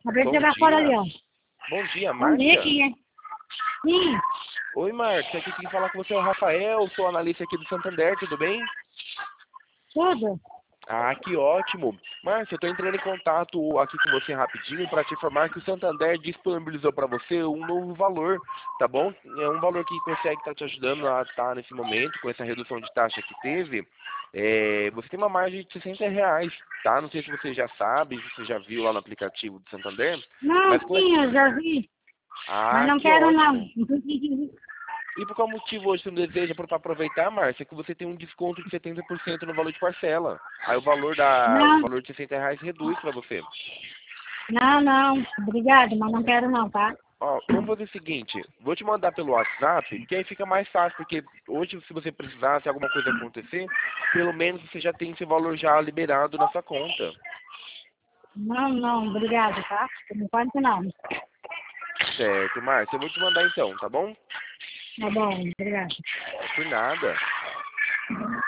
Acabei de Bom jogar fora ali, dia. ó. Bom dia, Bom dia, Márcia. aqui, hein? Sim, Oi, Márcia. Aqui quem fala com você é o Rafael, sou analista aqui do Santander, tudo bem? tudo. Ah, que ótimo. Márcia, eu tô entrando em contato aqui com você rapidinho para te informar que o Santander disponibilizou para você um novo valor, tá bom? É um valor que consegue estar te ajudando a estar nesse momento, com essa redução de taxa que teve. Você tem uma margem de R$ 60, tá? Não sei se você já sabe, se você já viu lá no aplicativo do Santander, Não, mas com essa... sim, eu já vi, mas Ah, não que quero não. ótimo. E por qual motivo hoje você não deseja para aproveitar, Márcia, que você tem um desconto de 70% no valor de parcela. Aí o Não, valor de R$ 60 reduz para você. não, não. Obrigada, mas não quero não, tá? Ó, vamos fazer o seguinte, vou te mandar pelo WhatsApp, que aí fica mais fácil, porque hoje se você precisar, se alguma coisa acontecer, pelo menos você já tem esse valor já liberado na sua conta. Não, não, obrigada, tá? Por enquanto não. Certo, Márcia, eu vou te mandar então, tá bom? Tá bom, obrigada. Por nada.